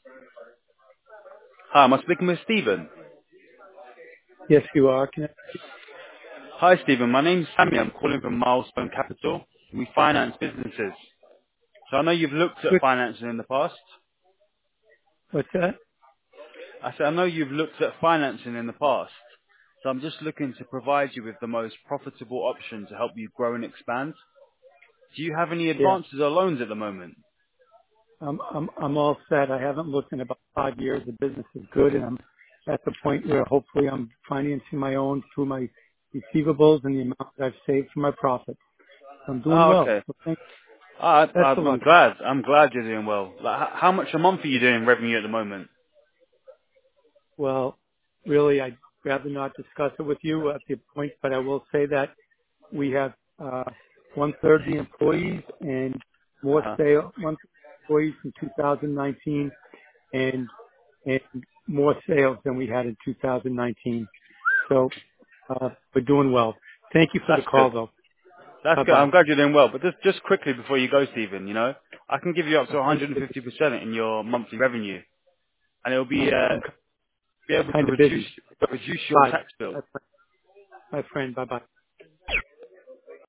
Hi, am I speaking with Stephen? Yes, you are. Hi, Stephen. My name's Sammy. I'm calling from Milestone Capital. We finance businesses. So I know you've looked at Switch. financing in the past. What's that? I said I know you've looked at financing in the past. So I'm just looking to provide you with the most profitable option to help you grow and expand. Do you have any Yeah. advances or loans at the moment? I'm all set. I haven't looked in about 5 years. The business is good, and I'm at the point where hopefully I'm financing my own through my receivables and the amount that I've saved from my profits. I'm doing Oh, well. okay. So thank. Best of I'm luck. glad. I'm glad you're doing well. Like, how much a month are you doing revenue at the moment? Well, really, I'd rather not discuss it with you at the point, but I will say that we have one-third the employees and more Uh-huh. sale, one employees from 2019 and and more sales than we had in 2019. So we're doing well. Thank you for the That's good. call, though. That's Bye good. I'm bye. glad you're doing well. But just quickly before you go, Stephen, I can give you up to Appreciate it. 150% in your monthly revenue, and it'll I'm be able to kind of busy. reduce your Bye, tax bill. my friend. Bye bye.